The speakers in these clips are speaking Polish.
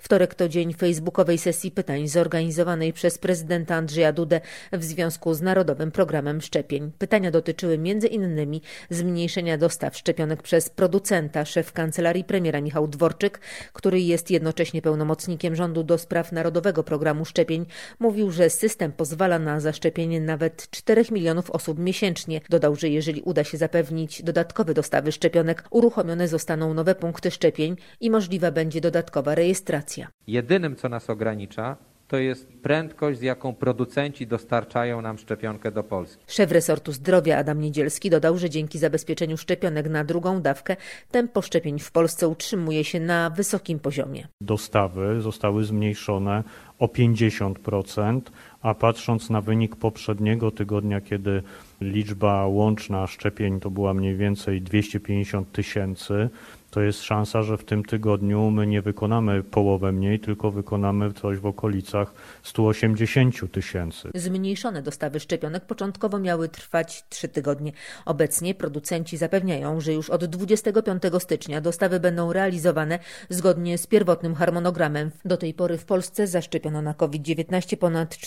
Wtorek to dzień facebookowej sesji pytań zorganizowanej przez prezydenta Andrzeja Dudę w związku z Narodowym Programem Szczepień. Pytania dotyczyły m.in. zmniejszenia dostaw szczepionek przez producenta. Szef kancelarii premiera Michał Dworczyk, który jest jednocześnie pełnomocnikiem rządu do spraw Narodowego Programu Szczepień, mówił, że system pozwala na zaszczepienie nawet 4 milionów osób miesięcznie. Dodał, że jeżeli uda się zapewnić dodatkowe dostawy szczepionek, uruchomione zostaną nowe punkty szczepień i możliwa będzie dodatkowa rejestracja. Jedynym, co nas ogranicza, to jest prędkość, z jaką producenci dostarczają nam szczepionkę do Polski. Szef resortu zdrowia Adam Niedzielski dodał, że dzięki zabezpieczeniu szczepionek na drugą dawkę tempo szczepień w Polsce utrzymuje się na wysokim poziomie. Dostawy zostały zmniejszone o 50%, a patrząc na wynik poprzedniego tygodnia, kiedy liczba łączna szczepień to była mniej więcej 250 000, to jest szansa, że w tym tygodniu my nie wykonamy połowę mniej, tylko wykonamy coś w okolicach 180 000. Zmniejszone dostawy szczepionek początkowo miały trwać 3 tygodnie. Obecnie producenci zapewniają, że już od 25 stycznia dostawy będą realizowane zgodnie z pierwotnym harmonogramem. Do tej pory w Polsce zaszczepiono na COVID-19 ponad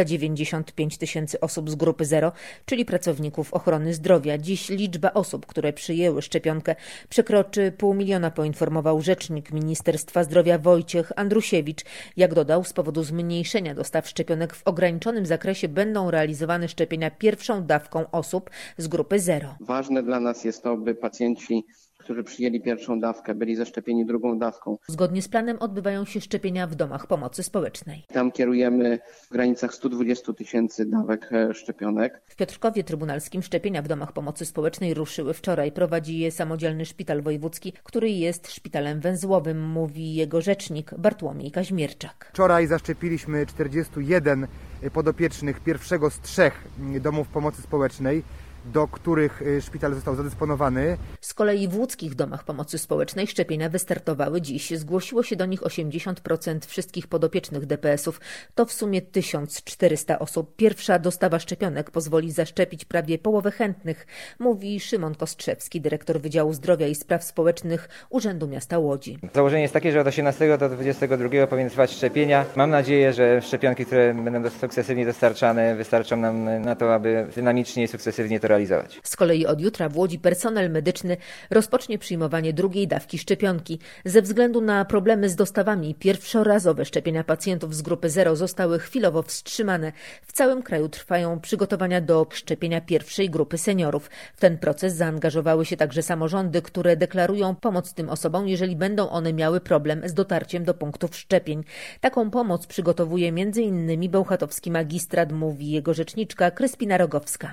495 000 osób z grupy 0, czyli pracowników ochrony zdrowia. Dziś liczba osób, które przyjęły szczepionkę, przekroczy 500 000, poinformował rzecznik Ministerstwa Zdrowia Wojciech Andrusiewicz. Jak dodał, z powodu zmniejszenia dostaw szczepionek w ograniczonym zakresie będą realizowane szczepienia pierwszą dawką osób z grupy 0. Ważne dla nas jest to, by pacjenci, którzy przyjęli pierwszą dawkę, byli zaszczepieni drugą dawką. Zgodnie z planem odbywają się szczepienia w domach pomocy społecznej. Tam kierujemy w granicach 120 000 dawek szczepionek. W Piotrkowie Trybunalskim szczepienia w domach pomocy społecznej ruszyły wczoraj. Prowadzi je samodzielny szpital wojewódzki, który jest szpitalem węzłowym, mówi jego rzecznik Bartłomiej Kaźmierczak. Wczoraj zaszczepiliśmy 41 podopiecznych pierwszego z 3 domów pomocy społecznej, do których szpital został zadysponowany. Z kolei w łódzkich domach pomocy społecznej szczepienia wystartowały dziś. Zgłosiło się do nich 80% wszystkich podopiecznych DPS-ów. To w sumie 1400 osób. Pierwsza dostawa szczepionek pozwoli zaszczepić prawie połowę chętnych, mówi Szymon Kostrzewski, dyrektor Wydziału Zdrowia i Spraw Społecznych Urzędu Miasta Łodzi. Założenie jest takie, że od 18 do 22 powinny trwać szczepienia. Mam nadzieję, że szczepionki, które będą sukcesywnie dostarczane, wystarczą nam na to, aby dynamicznie i sukcesywnie to realizować. Z kolei od jutra w Łodzi personel medyczny rozpocznie przyjmowanie drugiej dawki szczepionki. Ze względu na problemy z dostawami pierwszorazowe szczepienia pacjentów z grupy 0 zostały chwilowo wstrzymane. W całym kraju trwają przygotowania do szczepienia pierwszej grupy seniorów. W ten proces zaangażowały się także samorządy, które deklarują pomoc tym osobom, jeżeli będą one miały problem z dotarciem do punktów szczepień. Taką pomoc przygotowuje m.in. bełchatowski magistrat, mówi jego rzeczniczka Kryspina Rogowska.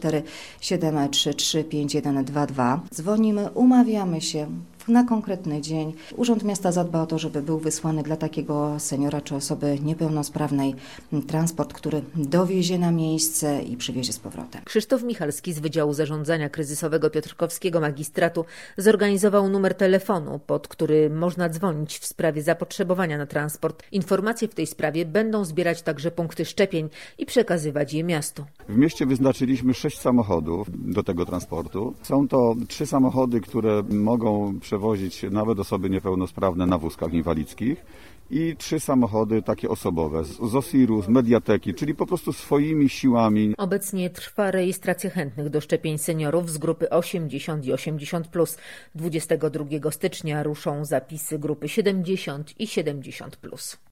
7335122. Dzwonimy, umawiamy się na konkretny dzień. Urząd Miasta zadba o to, żeby był wysłany dla takiego seniora czy osoby niepełnosprawnej transport, który dowiezie na miejsce i przywiezie z powrotem. Krzysztof Michalski z Wydziału Zarządzania Kryzysowego Piotrkowskiego Magistratu zorganizował numer telefonu, pod który można dzwonić w sprawie zapotrzebowania na transport. Informacje w tej sprawie będą zbierać także punkty szczepień i przekazywać je miastu. W mieście wyznaczyliśmy 6 samochodów do tego transportu. Są to 3 samochody, które mogą przewozić nawet osoby niepełnosprawne na wózkach inwalidzkich i 3 samochody takie osobowe z OSIR-u, z Mediateki, czyli po prostu swoimi siłami. Obecnie trwa rejestracja chętnych do szczepień seniorów z grupy 80 i 80+. 22 stycznia ruszą zapisy grupy 70 i 70+.